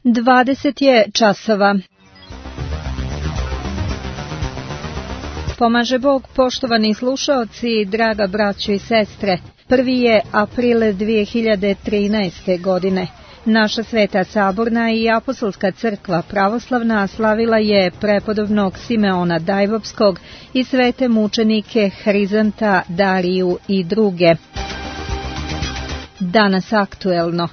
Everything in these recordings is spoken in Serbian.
20 je časova. Pomaže Bog, poštovani slušaoci, draga braćo i sestre. 1. je april 2013. godine. Naša Sveta Saborna i Apostolska crkva pravoslavna slavila je prepodobnog Simeona Dajvopskog i svete mučenike Hrizanta, Dariju i druge. Danas aktuelno.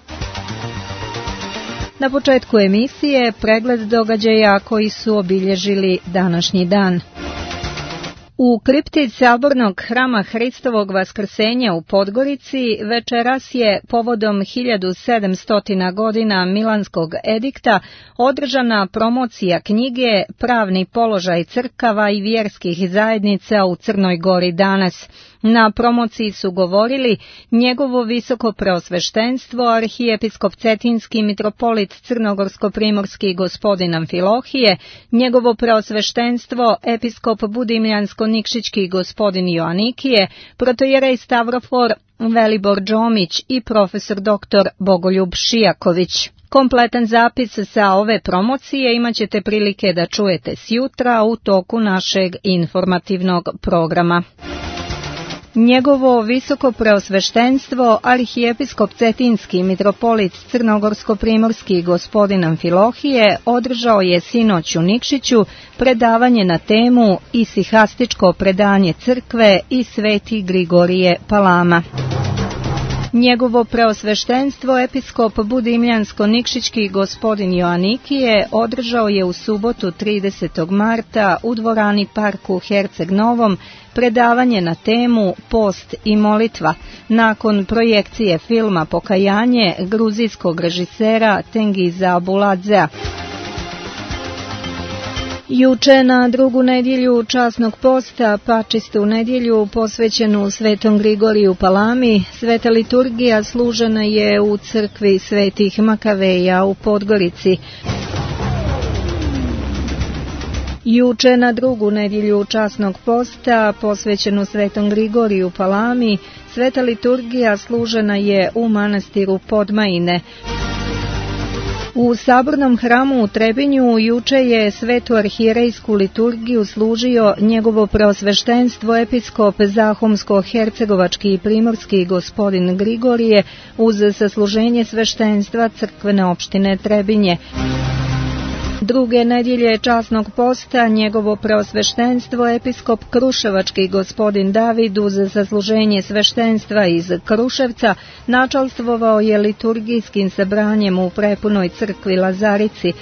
Na početku emisije pregled događaja koji su obilježili današnji dan. U kripti Sabornog hrama Hristovog vaskrsenja u Podgorici večeras je povodom 1700 godina Milanskog edikta održana promocija knjige Pravni položaj crkava i vjerskih zajednica u Crnoj Gori danas. Na promociji su govorili njegovo visoko preosveštenstvo arhijepiskop Cetinski mitropolit Crnogorsko-primorski gospodin Amfilohije, njegovo preosveštenstvo episkop Budimljansko-nikšićki gospodin Joanikije, protojerej Stavrofor Velibor Đomić i profesor dr. Bogoljub Šijaković. Kompletan zapis sa ove promocije imat ćete prilike da čujete sjutra u toku našeg informativnog programa. Njegovo visoko preosveštenstvo arhijepiskop Cetinski mitropolit Crnogorsko-primorski gospodin Amfilohije održao je sinoć u Nikšiću predavanje na temu Isihastičko predanje crkve i Sveti Grigorije Palama. Njegovo preosveštenstvo episkop Budimljansko-nikšićki gospodin Joanikije održao je u subotu 30. marta u dvorani Parku Herceg Novom predavanje na temu Post i molitva nakon projekcije filma Pokajanje gruzijskog režisera Tengiza Abuladzea. Juče na drugu nedjelju časnog posta, pačistu nedjelju posvećenu Svetom Grigoriju Palami, sveta liturgija služena je u crkvi Svetih Makaveja u Podgorici. Juče na drugu nedjelju časnog posta, posvećenu Svetom Grigoriju Palami, sveta liturgija služena je u manastiru Podmajine. U Sabornom hramu u Trebinju juče je svetu arhijerejsku liturgiju služio njegovo preosveštenstvo episkop Zahumsko-hercegovački i primorski gospodin Grigorije uz sasluženje sveštenstva crkvene opštine Trebinje. Druge nedjelje časnog posta njegovo preosveštenstvo episkop Kruševački gospodin David uz sasluženje sveštenstva iz Kruševca načalstvovao je liturgijskim sabranjem u prepunoj crkvi Lazarici.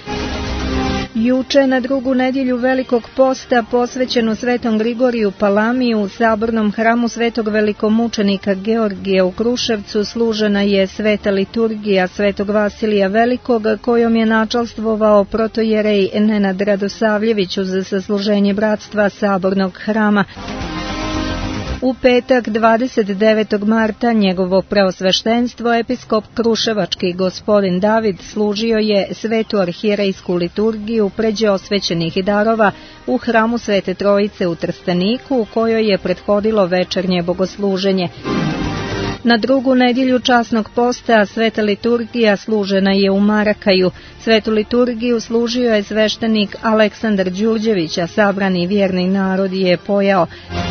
Juče na drugu nedjelju Velikog posta posvećenu Svetom Grigoriju Palami u Sabornom hramu Svetog velikomučenika Georgija u Kruševcu služena je sveta liturgija Svetog Vasilija Velikog kojom je načalstvovao protojerej Nenad Radosavljević uz sasluženje bratstva Sabornog hrama. U petak 29. marta njegovo preosveštenstvo episkop Kruševački gospodin David služio je svetu arhijerejsku liturgiju pređe osvećenih darova u hramu Svete Trojice u Trsteniku u kojoj je prethodilo večernje bogosluženje. Na drugu nedjelju časnog posta sveta liturgija služena je u Marakaju. Svetu liturgiju služio je sveštenik Aleksandar Đurđević, a sabrani vjerni narod je pojao.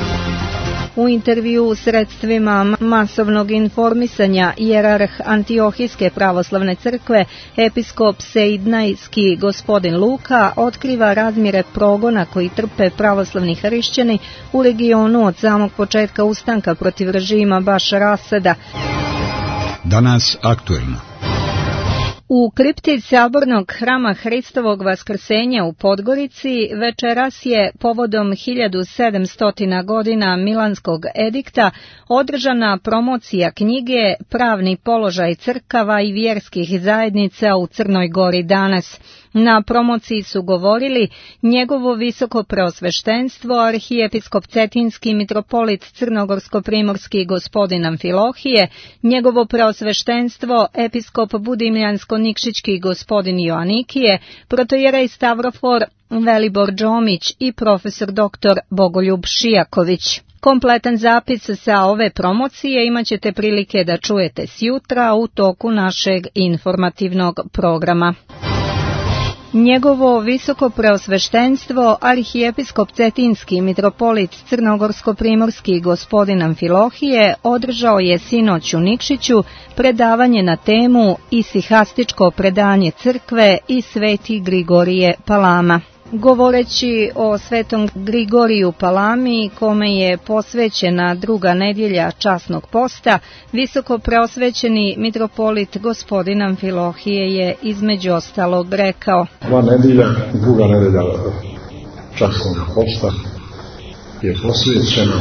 U intervju sredstvima masovnog informisanja jerarh Antiohijske pravoslavne crkve episkop Seidnajski gospodin Luka otkriva razmjere progona koji trpe pravoslavni hrišćani u regionu od samog početka ustanka protiv režima Bašara Asada. Danas aktuelno. U kripti Sabornog hrama Hristovog vaskrsenja u Podgorici večeras je povodom 1700 godina Milanskog edikta održana promocija knjige Pravni položaj crkava i vjerskih zajednica u Crnoj Gori danas. Na promociji su govorili njegovo visoko preosveštenstvo arhijepiskop Cetinski mitropolit Crnogorsko-primorski gospodin Amfilohije, njegovo preosveštenstvo episkop Budimljansko-nikšićki gospodin Joanikije, protojerej Stavrofor Velibor Đomić i profesor dr. Bogoljub Šijaković. Kompletan zapis sa ove promocije imat ćete prilike da čujete sjutra u toku našeg informativnog programa. Njegovo visoko preosveštenstvo, arhijepiskop Cetinski mitropolit Crnogorsko-primorski gospodin Amfilohije održao je sinoć u Nikšiću predavanje na temu Isihastičko predanje crkve i Sveti Grigorije Palama. Govoreći o Svetom Grigoriju Palami, kome je posvećena druga nedjelja časnog posta, visoko preosvećeni mitropolit gospodin Amfilohije je između ostalog rekao: Ova nedjelja, druga nedjelja časnog posta, je posvećena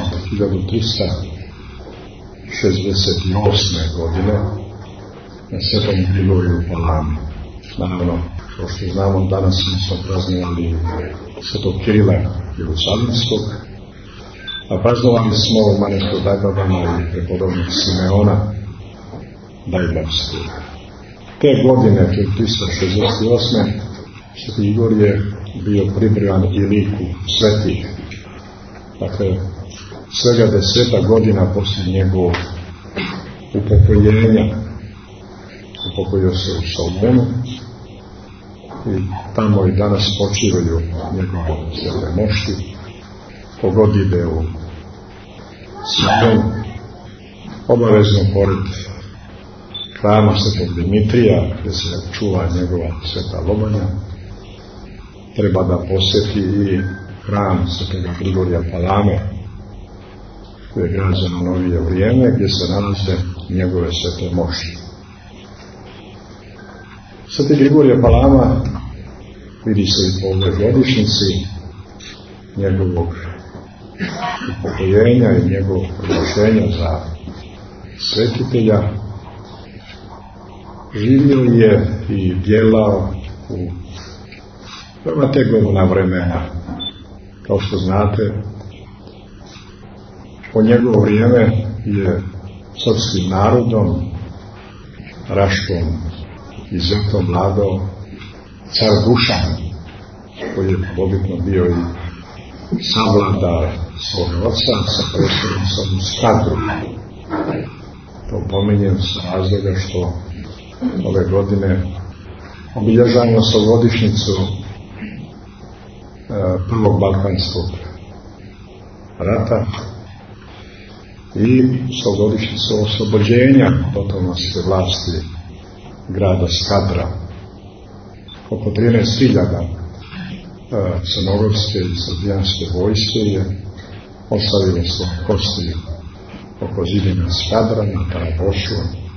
1368. godine na Svetom Grigoriju Palami. Naravno, kao što znamo, danas smo praznovali Svetog Kirila Jerusalimskog, a praznovali smo u manastiru Dajbabama i prepodobnog Simeona Dajbabskog. Te godine, 1368. Sveti Grigor je bio pribrijan i liku svetih. Dakle, svega 10 godina poslije njegovog upokojenja upokojio se u Solunu i tamo i danas počivaju njegove svete mošti. Kogod ide u Solun, obavezno pored hrama Svetog Dimitrija, gdje se čuva njegova sveta lobanja, treba da posjeti i hram Svetog Grigorija Palame, koji je građen u novije vrijeme, gdje se nalaze njegove svete mošti. Sveti Grigorije Palama vidi se i po ovoj godišnjici njegovog upokojenja i njegovog proglašenja za svetitelja. Živio je i djelao u veoma tegovna vremena. Kao što znate, po njegovo vrijeme je srpskim narodom, Raškom i Zetom vladao car Dušan, koji je podobitno bio i savladar svoga oca sa predstavnicom Skadru. To pominjem sa razloga što ove godine obilježavamo stogodišnjicu prvog Balkanskog rata i stogodišnjicu oslobođenja otomanske vlasti grada Skadra. Oko 13.000 crnogorske i srbijanske vojske je ostavilo svoje kosti oko zidina Skadra, na Tarabošu,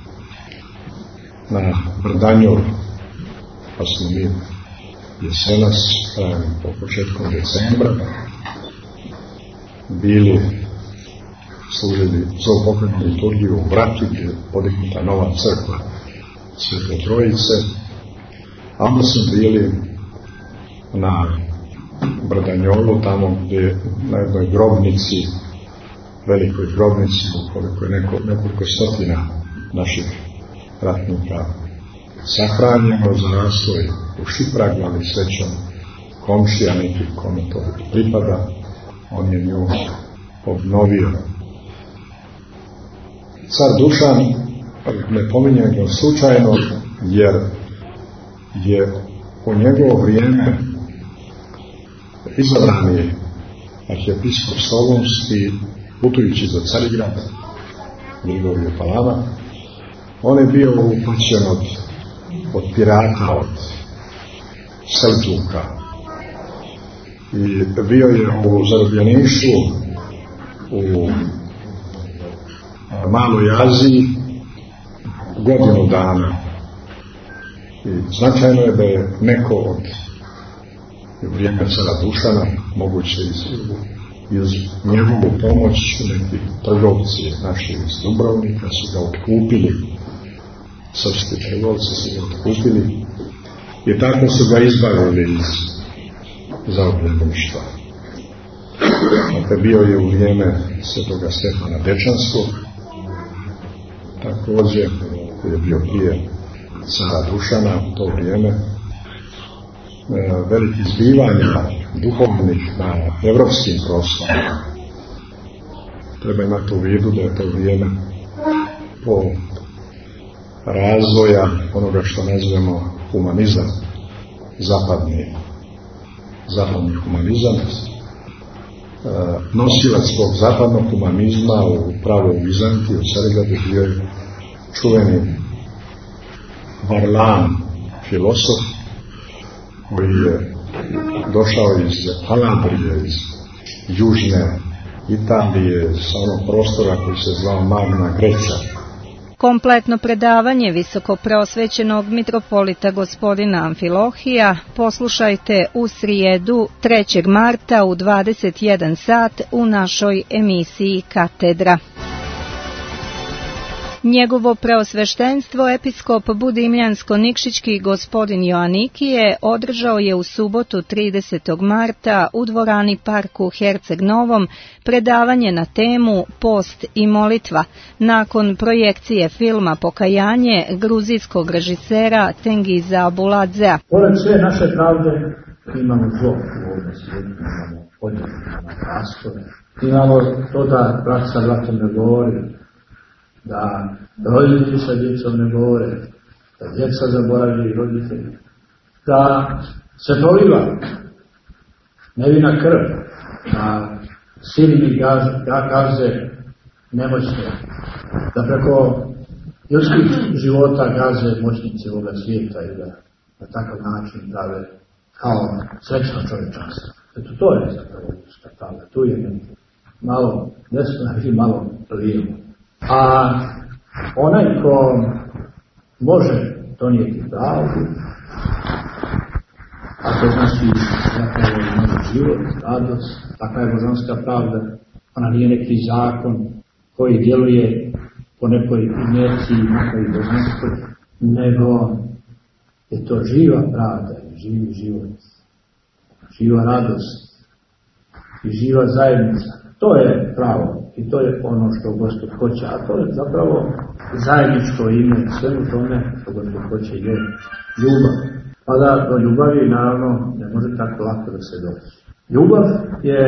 na Brdanjoru, pa smo mi jesenas, po početkom decembra, bili služili za pokretnu liturgiju u Vrati, gdje je podignuta nova crkva Svete Trojice, a onda smo bili na Brdanjolu, tamo gdje na jednoj grobnici, velikoj grobnici, ukoliko je nekoliko stotina naših ratnika sahranjeno za rasloj u Šipragu, ali srećom komšija neki kome to pripada, on je nju obnovio. Car Dušan, ne pominjem ga slučajno, jer je u njegovo vrijeme izabrani arhijepiskop Solunski, putujući za Carigrad, Grigorije Palama. On je bio upućen od pirata, od Selđuka, i bio je u zarobljeništvu u Maloj Aziji godinu dana. I značajno je da je neko od vrijeme cara Dušana, moguće iz njegovu pomoć, neki trgovci naši iz Dubrovnika su ga otkupili, srpski trgovci su ga otkupili i tako su ga izbavili iz zarobljeništva. Dakle, bio je u vrijeme svetoga Stefana Dečanskog, također koji je bio prije cara Dušana u to vrijeme, velikih zbivanja duhovnih na evropskim prostorima. Treba imati u vidu da je to vrijeme po razvoja onoga što nazivamo humanizam, zapadni humanizam. Nosilac tog zapadnog humanizma u pravoj Vizantiji, u Carigradu, bio je čuveni Varlan, filosof, koji je došao iz Kalabrije, iz južne Italije, sa onog prostora koji se zvao Magna Grecia. Kompletno predavanje visokopreosvećenog mitropolita gospodina Amfilohija poslušajte u srijedu 3. marta u 21 sat u našoj emisiji Katedra. Njegovo preosveštenstvo episkop Budimljansko-Nikšićki gospodin Joanikije održao je u subotu 30. marta u dvorani Parku Herceg Novom predavanje na temu Post i molitva nakon projekcije filma Pokajanje gruzijskog režisera Tengiza Abuladzea. Pored sve naše pravde imamo zlo u ovom svijetu, imamo podjelu, imamo rastore, imamo to da brat sa bratom ne govori, da roditelji sa djecom ne govore, da djeca zaboravljaju roditelji, da se proliva nevina krv, da silni gaze nemoćne, da preko ljudskih života gaze moćnici ovoga svijeta i da na takav način prave kao srećno čovječanstvo. Eto, to je zapravo ljudska pravda. Tu je malo desno i malo lijevo. A onaj ko može donijeti pravdu, a to znači zapravo imamo život, radost, takva je božanska pravda, ona nije neki zakon koji djeluje po nekoj inerciji, nekoj božanskoj, nego je to živa pravda, živi život, živa radost i živa zajednica. To je pravo i to je ono što Gospod hoće, a to je zapravo zajedničko ime svemu tome što Gospod hoće je ljubav. Pa da do ljubavi naravno ne može tako lako da se doći. Ljubav je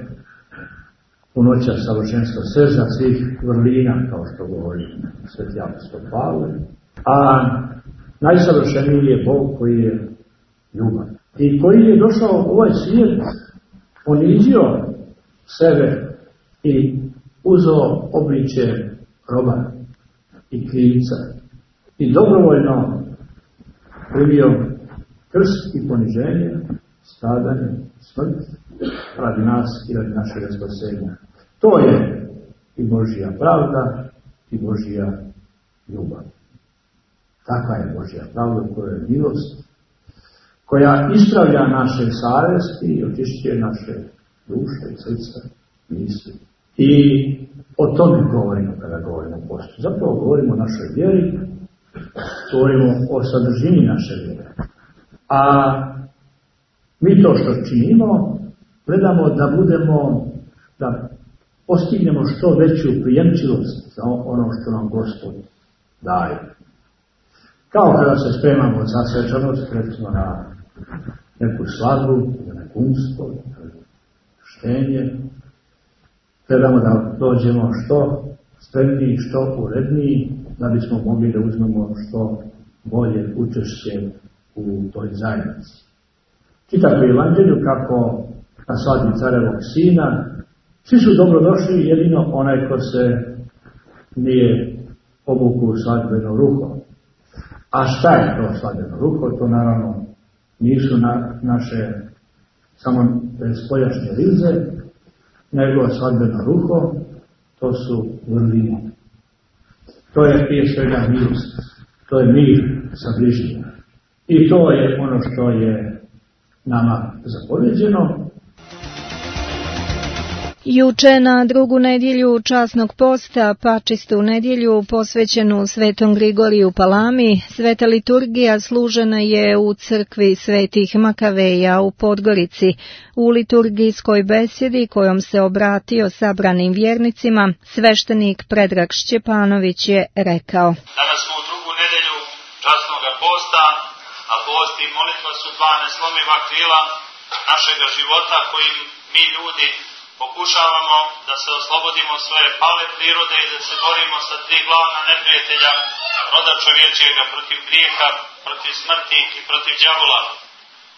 punoća savršenstva srca svih vrlina, kao što govori sveti apostol Pavle, a najsavršeniji je Bog koji je ljubav i koji je došao u ovaj svijet, ponizio sebe i uzeo obličje roba i krivca i dobrovoljno primio krst i poniženje, stradanje, smrt radi nas i radi našeg spasenja. To je i Božja pravda i Božja ljubav. Takva je Božja pravda koja je milost, koja ispravlja naše savjesti i očišćuje naše duše i srca, misli. I o tome govorimo kada govorimo o postu. Zapravo govorimo o našoj vjeri, govorimo o sadržini naše vjere. A mi to što činimo, gledamo da postignemo što veću prijemčivost za ono što nam Gospod daje. Kao kada se spremamo za svečanost, recimo na neku svadbu, na nekunstvo, štenje, gledamo da dođemo što spremniji, što uredniji, da bismo mogli da uzmemo što bolje učešće u toj zajednici. Čitate u Evanđelju kako na svadbi carevog sina svi su dobrodošli, jedino onaj ko se nije obukao u svadbeno ruho. A šta je to svadbeno ruho? To naravno nisu naše samo spoljašnje rize, nego svadbeno ruho, to su vrline. To je prije svega milost, to je mir sa bližnjima. I to je ono što je nama zapovjeđeno. Juče na drugu nedjelju časnog posta, pačistu nedjelju posvećenu Svetom Grigoriju Palami, sveta liturgija služena je u crkvi Svetih Makaveja u Podgorici. U liturgijskoj besjedi kojom se obratio sabranim vjernicima, sveštenik Predrag Šćepanović je rekao: Danas smo u drugu nedjelju časnog posta, a post i molitva su dva neslomiva krila našega života kojim mi ljudi pokušavamo da se oslobodimo svoje pale prirode i da se borimo sa tri glavna neprijatelja roda čovječjega protiv grijeha, protiv smrti i protiv đavola.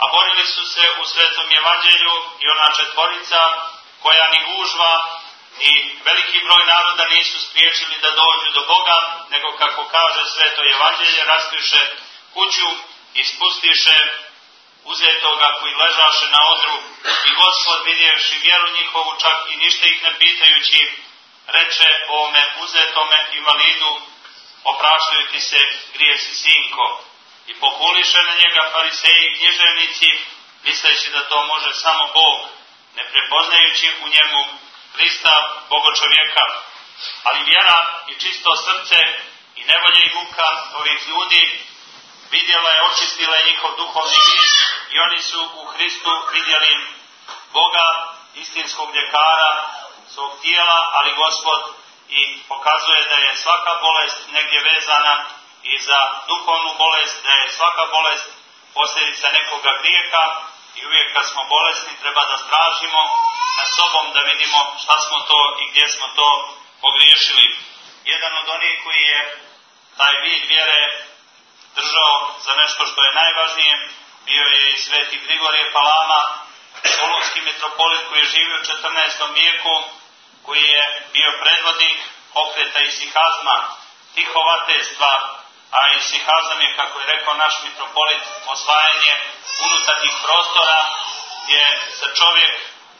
a borili su se u Svetom Evanđelju i ona četvorica koja ni gužva ni veliki broj naroda nisu spriječili da dođu do Boga, nego kako kaže Sveto Evanđelje, rastiše kuću i spustiše uzetoga koji ležaše na odru, i Gospod vidjevši vjeru njihovu, čak i ništa ih ne pitajući, reče ovome uzetome invalidu: opraštaju ti se grijesi, sinko. I pokuliše na njega fariseji i književnici, misleći da to može samo Bog, ne prepoznajući u njemu Hrista, Bogočovjeka. Ali vjera i čisto srce i nevolja i muka ovih ljudi vidjela je, očistila je njihov duhovni vid, i oni su u Hristu vidjeli Boga, istinskog ljekara svog tijela, ali Gospod i pokazuje da je svaka bolest negdje vezana i za duhovnu bolest, da je svaka bolest posljedica nekoga grijeha, i uvijek kad smo bolesni treba da stražimo na sobom da vidimo šta smo to i gdje smo to pogriješili. Jedan od onih koji je taj vid vjere držao za nešto što je najvažnije bio je i sveti Grigorije Palama, solunski mitropolit koji je živio u 14. vijeku, koji je bio predvodnik pokreta isihazma, tihovatestva, a isihazam je, kako je rekao naš mitropolit, osvajanje unutarnjih prostora gdje se čovjek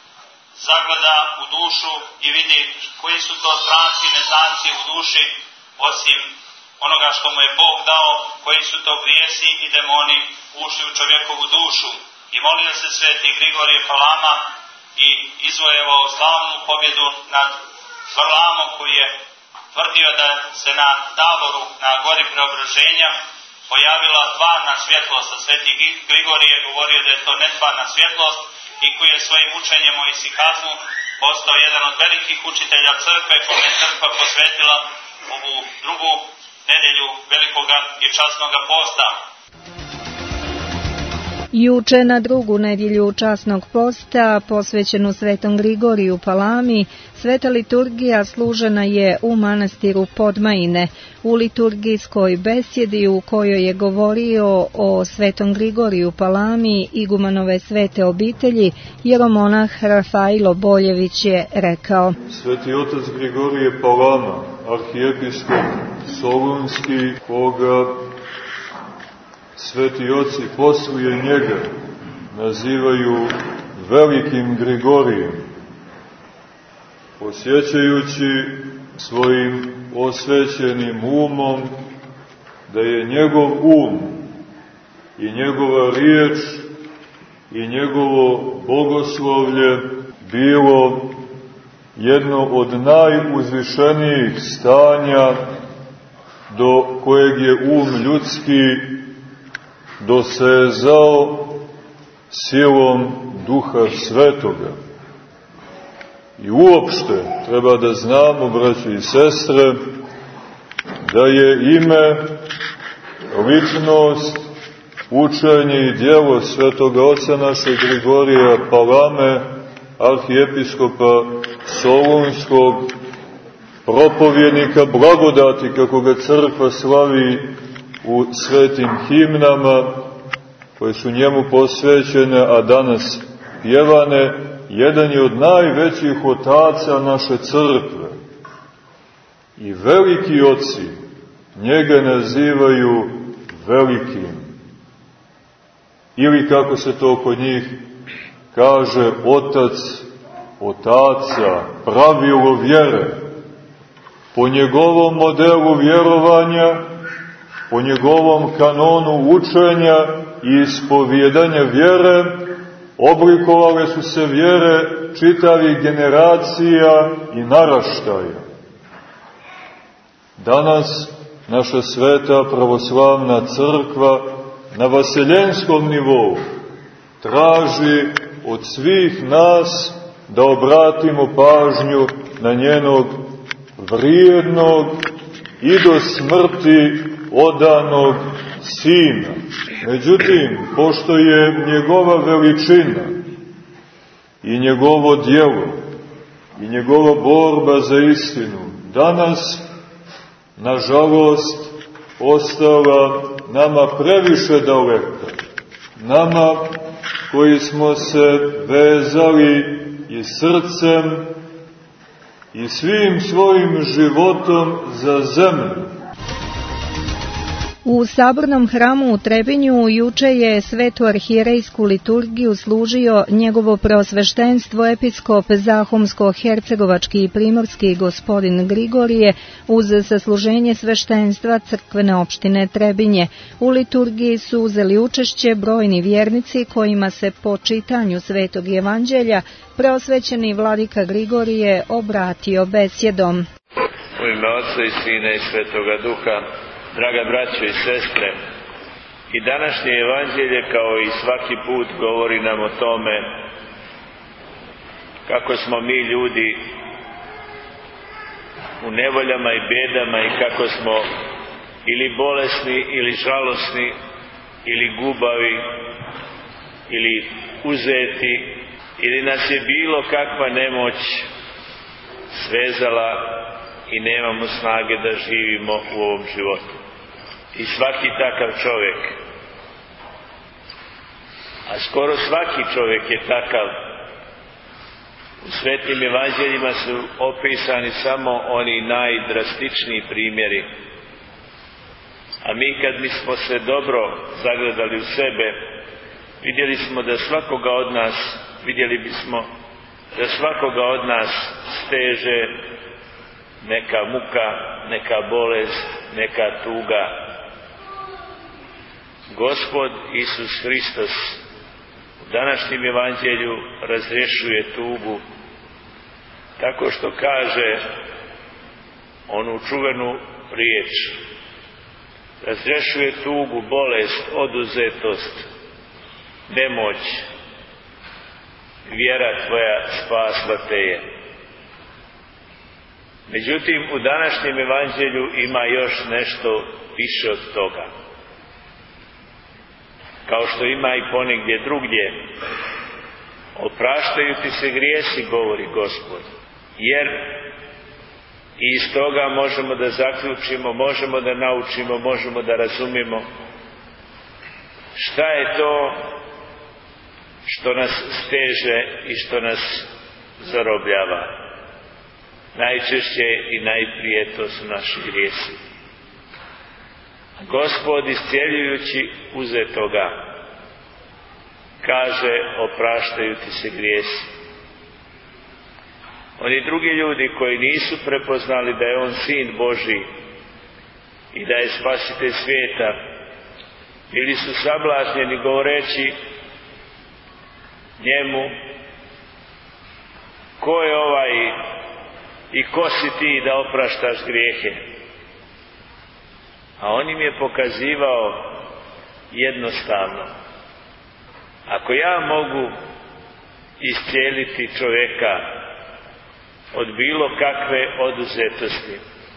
zagleda u dušu i vidi koji su to stranci i neznanci u duši, osim onoga što mu je Bog dao, koji su to grijesi i demoni ušli u čovjekovu dušu. I molio se sveti Grigorije Palama i izvojevao slavnu pobjedu nad Varlamom, koji je tvrdio da se na Tavoru, na gori Preobraženja, pojavila tvarna svjetlost, a sveti Grigorije govorio da je to netvarna svjetlost, i koji je svojim učenjem o isihazmu postao jedan od velikih učitelja crkve, kome je crkva posvetila ovu drugu nedjelju velikoga i časnoga posta. Juče na drugu nedjelju časnog posta, posvećenu Svetom Grigoriju Palami, sveta liturgija služena je u manastiru Podmajine, u liturgijskoj besjedi u kojoj je govorio o Svetom Grigoriju Palami, igumanove svete obitelji, jeromonah Rafailo Boljević je rekao: Sveti otac Grigorije Palama, arhijepiskop solunski, koga sveti oci poslije njega nazivaju velikim Grigorijem, osjećajući svojim osvećenim umom da je njegov um i njegova riječ i njegovo bogoslovlje bilo jedno od najuzvišenijih stanja do kojeg je um ljudski dosezao silom Duha Svetoga. I uopšte treba da znamo, braćo i sestre, da je ime, ličnost, učenje i djelo svetoga oca našeg Grigorija Palame, arhijepiskopa solunskog, propovjednika blagodati, kako ga crkva slavi u svetim himnama koje su njemu posvećene, a danas pjevane, jedan je od najvećih otaca naše crkve. I veliki oci njega nazivaju velikim. Ili, kako se to kod njih kaže, otac otaca, pravilo vjere. Po njegovom modelu vjerovanja, po njegovom kanonu učenja i ispovjedanja vjere, oblikovale su se vjere čitavih generacija i naraštaja. Danas naša sveta pravoslavna crkva na vaseljenskom nivou traži od svih nas da obratimo pažnju na njenog vrijednog i do smrti odanog sina. Međutim, pošto je njegova veličina i njegovo djelo i njegova borba za istinu danas, nažalost, ostala nama previše daleka, nama koji smo se vezali i srcem i svim svojim životom za zemlju. U Sabornom hramu u Trebinju juče je svetu arhijerejsku liturgiju služio njegovo preosveštenstvo episkop Zahumsko-hercegovački i primorski gospodin Grigorije uz sasluženje sveštenstva crkvene opštine Trebinje. U liturgiji su uzeli učešće brojni vjernici kojima se po čitanju svetog evanđelja preosvećeni vladika Grigorije obratio besjedom. U ime Otca i Sina i Svetoga Duha. Draga braćo i sestre, i današnje evanđelje kao i svaki put govori nam o tome kako smo mi ljudi u nevoljama i bedama i kako smo ili bolesni ili žalosni ili gubavi ili uzeti ili nas je bilo kakva nemoć svezala i nemamo snage da živimo u ovom životu. I svaki takav čovjek, a skoro svaki čovjek je takav, u svetim evanđeljima su opisani samo oni najdrastičniji primjeri. A mi kad mi smo se dobro zagledali u sebe, vidjeli smo da svakoga od nas, vidjeli bismo da svakoga od nas steže neka muka, neka bolest, neka tuga. Gospod Isus Hristos u današnjem evanđelju razrješuje tugu tako što kaže onu čuvenu riječ: razrješuje tugu, bolest, oduzetost, nemoć, vjera tvoja spasla te je. Međutim, u današnjem evanđelju ima još nešto više od toga. Kao što ima i ponegdje drugdje, opraštaju ti se grijesi, govori Gospod. Jer iz toga možemo da zaključimo, možemo da naučimo, možemo da razumijemo šta je to što nas steže i što nas zarobljava. Najčešće i najprije to su naši grijesi. Gospod iscijeljujući uzetoga kaže: opraštaju ti se grijesi. Oni drugi ljudi koji nisu prepoznali da je on Sin Božji i da je spasitelj svijeta, bili su sablažnjeni govoreći njemu: ko je ovaj i ko si ti da opraštaš grijehe? A on im je pokazivao jednostavno: ako ja mogu iscijeliti čovjeka od bilo kakve oduzetosti,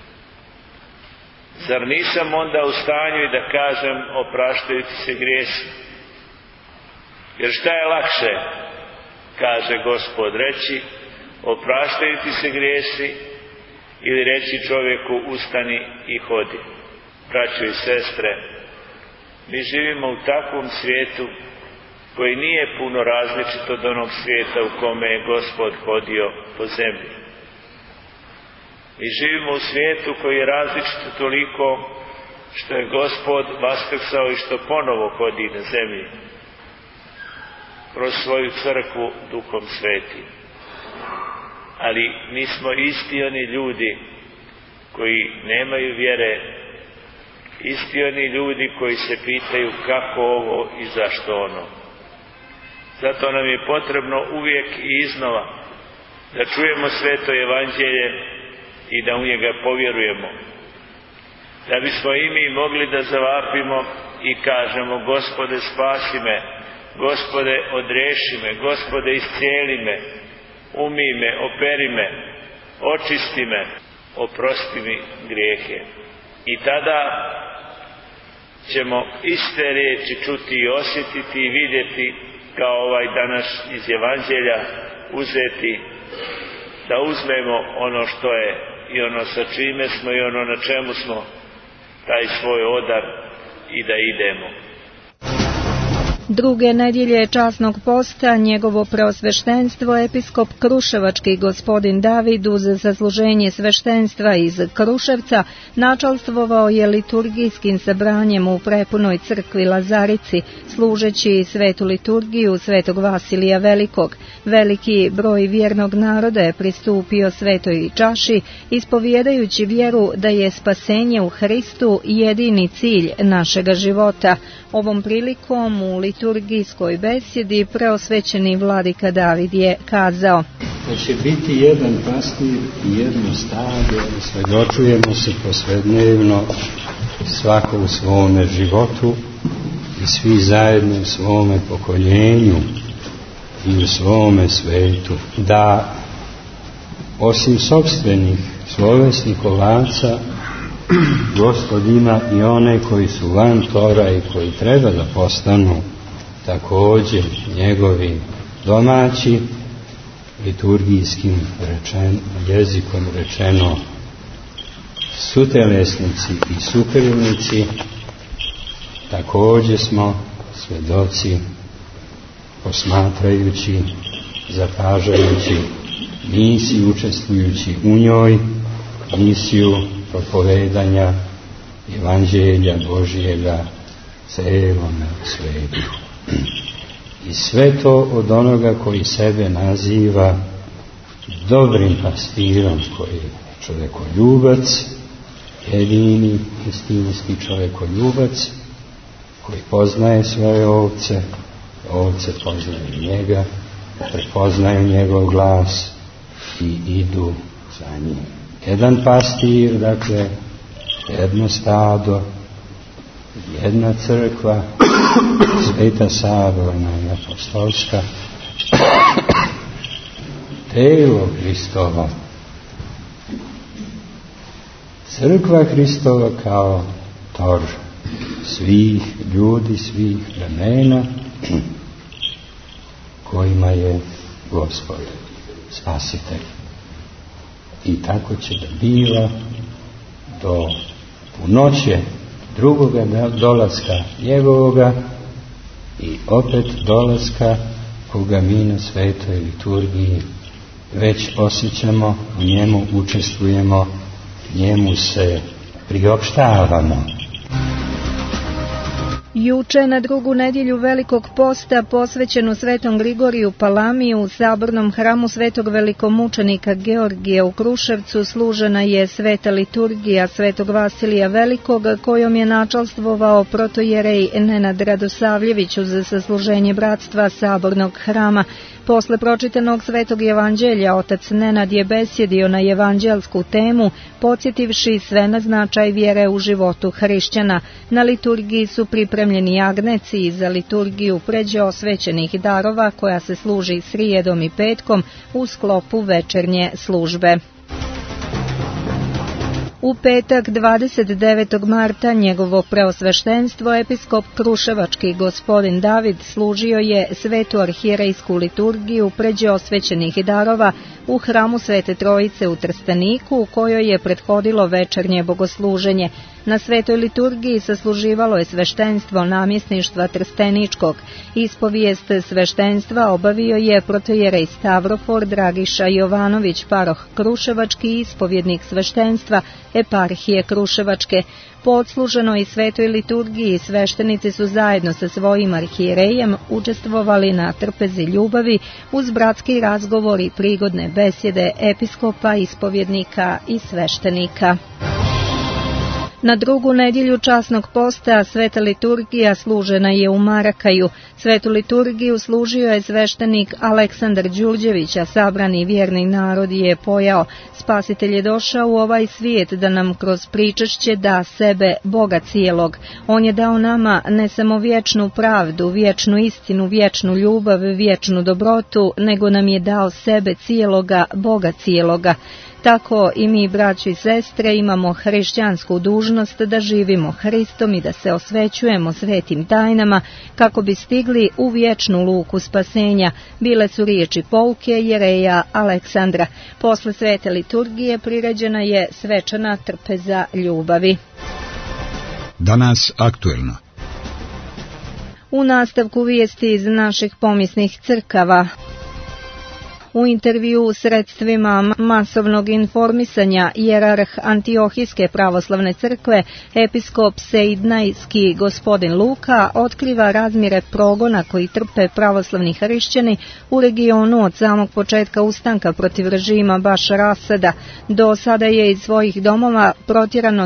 zar nisam onda u stanju i da kažem: opraštaju ti se grijesi? Jer šta je lakše, kaže Gospod, reći: opraštaju ti se grijesi, ili reći čovjeku: ustani i hodi? Braćo i sestre, mi živimo u takvom svijetu koji nije puno različit od onog svijeta u kome je Gospod hodio po zemlji. Mi živimo u svijetu koji je različit toliko što je Gospod vaskrsao i što ponovo hodi na zemlji kroz svoju crkvu Duhom Svetim. Ali mi smo isti oni ljudi koji nemaju vjere, isti oni ljudi koji se pitaju kako ovo i zašto ono. Zato nam je potrebno uvijek i iznova da čujemo sveto evanđelje i da u njega povjerujemo, da bismo i mi mogli da zavapimo i kažemo: Gospode, spasi me, Gospode, odreši me, Gospode, iscijeli me, umij me, operi me, očisti me, oprosti mi grijehe. I tada ćemo iste riječi čuti i osjetiti i vidjeti kao ovaj danas iz evanđelja, uzeti, da uzmemo ono što je i ono sa čime smo i ono na čemu smo, taj svoj odar, i da idemo. Druge nedjelje časnog posta njegovo preosveštenstvo episkop Kruševački gospodin David uz zasluženje sveštenstva iz Kruševca načalstvovao je liturgijskim sabranjem u prepunoj crkvi Lazarici, služeći svetu liturgiju svetog Vasilija Velikog. Veliki broj vjernog naroda je pristupio svetoj čaši, ispovijedajući vjeru da je spasenje u Hristu jedini cilj našega života. Ovom prilikom u liturgijskoj besjedi preosvećeni vladika David je kazao: da će biti jedan pastir i jedno stado, svedočujemo se posvednevno svako u svome životu i svi zajedno u svome pokoljenju i u svome svetu, da osim sopstvenih slovesnih ovaca Gospod ima i one koji su van tora i koji treba da postanu također njegovi domaći, liturgijskim jezikom rečeno sutelesnici i sukrivnici. Također smo svedoci, posmatrajući, zapažajući misiju, učestvujući u njoj, misiju propovedanja Evanđelja Božijega celome svetu. I sve to od onoga koji sebe naziva dobrim pastirom, koji je čovjekoljubac, jedini istinski čovjekoljubac, koji poznaje svoje ovce, ovce poznaju njega, prepoznaju njegov glas i idu za njim. Jedan pastir, dakle, jedno stado, jedna crkva, sveta saborna i apostolska, telo Hristovo, crkva Hristova kao tor svih ljudi, svih vremena, kojima je Gospod spasitelj. I tako će da biva do punoće drugoga dolaska njegovoga i opet dolaska koga mi na svetoj liturgiji već osjećamo, u njemu učestvujemo, njemu se priopštavamo. Juče na drugu nedjelju Velikog posta posvećenu svetom Grigoriju Palamiju u sabornom hramu svetog velikomučenika Georgija u Kruševcu služena je sveta liturgija svetog Vasilija Velikog, kojom je načalstvovao protojerej Nenad Radosavljević uz sasluženje bratstva sabornog hrama. Posle pročitanog svetog evanđelja otac Nenad je besjedio na evanđelsku temu, podsjetivši sve na značaj vjere u životu hrišćana. Na liturgiji su pripremljeni agneci i za liturgiju pređe osvećenih darova koja se služi srijedom i petkom u sklopu večernje službe. U petak 29. marta njegovo preosveštenstvo episkop Kruševački gospodin David služio je svetu arhijerejsku liturgiju pređe osvećenih darova u hramu Svete Trojice u Trsteniku, u kojoj je prethodilo večernje bogosluženje. Na svetoj liturgiji sasluživalo je sveštenstvo namjesništva Trsteničkog. Ispovijest sveštenstva obavio je protojerej Stavrofor Dragiša Jovanović, paroh Kruševački, ispovjednik sveštenstva eparhije Kruševačke. Po odsluženoj svetoj liturgiji sveštenici su zajedno sa svojim arhijerejem učestvovali na trpezi ljubavi uz bratski razgovor i prigodne besjede episkopa, ispovjednika i sveštenika. Na drugu nedjelju časnog posta sveta liturgija služena je u Marakaju. Svetu liturgiju služio je sveštenik Aleksandar Đurđević, a sabrani vjerni narod je pojao: Spasitelj je došao u ovaj svijet da nam kroz pričašće da sebe, Boga cijelog. On je dao nama ne samo vječnu pravdu, vječnu istinu, vječnu ljubav, vječnu dobrotu, nego nam je dao sebe cijeloga, Boga cijeloga. Tako i mi, braćo i sestre, imamo hrišćansku dužnost da živimo Hristom i da se osvećujemo svetim tajnama kako bi stigli u vječnu luku spasenja. Bile su riječi pouke jereja Aleksandra. Posle svete liturgije priređena je svečana trpeza ljubavi. Danas aktuelno. U nastavku vijesti iz naših pomisnih crkava. U intervju u sredstvima masovnog informisanja hijerarh Antiohijske pravoslavne crkve, episkop Seidnajski gospodin Luka, otkriva razmjere progona koji trpe pravoslavni hrišćani u regionu od samog početka ustanka protiv režima Bašara Asada. Do sada je iz svojih domova protjerano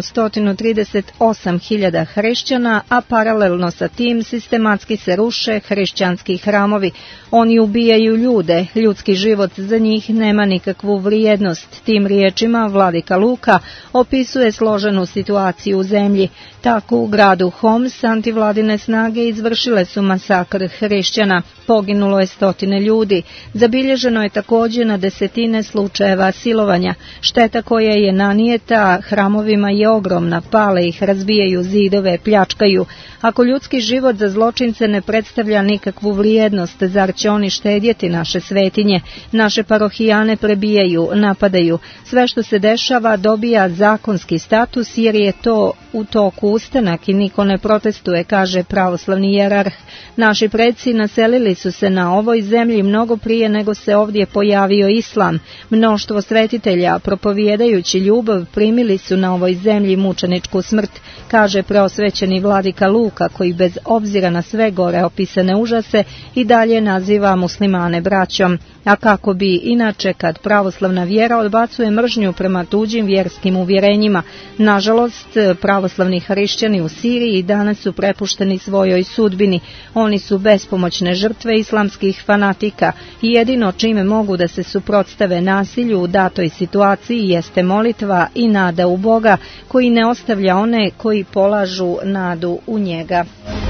138.000 hrišćana, a paralelno sa tim sistematski se ruše hrišćanski hramovi. Oni ubijaju ljude, ljudski život za njih nema nikakvu vrijednost. Tim riječima vladika Luka opisuje složenu situaciju u zemlji. Tako u gradu Homs antivladine snage izvršile su masakr hrišćana. Poginulo je 100 ljudi. Zabilježeno je također na 10 slučajeva silovanja. Šteta koja je nanijeta hramovima je ogromna. Pale ih, razbijaju zidove, pljačkaju. Ako ljudski život za zločince ne predstavlja nikakvu vrijednost, zar će oni štedjeti naše svetinje? Naše parohijane prebijaju, napadaju. Sve što se dešava dobija zakonski status jer je to u toku ustanak i niko ne protestuje, kaže pravoslavni hijerarh. Naši preci naselili su se na ovoj zemlji mnogo prije nego se ovdje pojavio islam. Mnoštvo svetitelja, propovijedajući ljubav, primili su na ovoj zemlji mučeničku smrt, kaže preosvećeni vladika Luka, koji bez obzira na sve gore opisane užase i dalje naziva muslimane braćom. A kako bi inače kad pravoslavna vjera odbacuje mržnju prema tuđim vjerskim uvjerenjima? Nažalost, pravoslavni hrišćani u Siriji danas su prepušteni svojoj sudbini. Oni su bespomoćne žrtve islamskih fanatika i jedino čime mogu da se suprotstave nasilju u datoj situaciji jeste molitva i nada u Boga, koji ne ostavlja one koji polažu nadu u njega.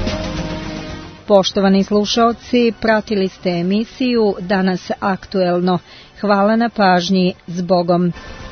Poštovani slušaoci, pratili ste emisiju Danas aktuelno. Hvala na pažnji, s Bogom.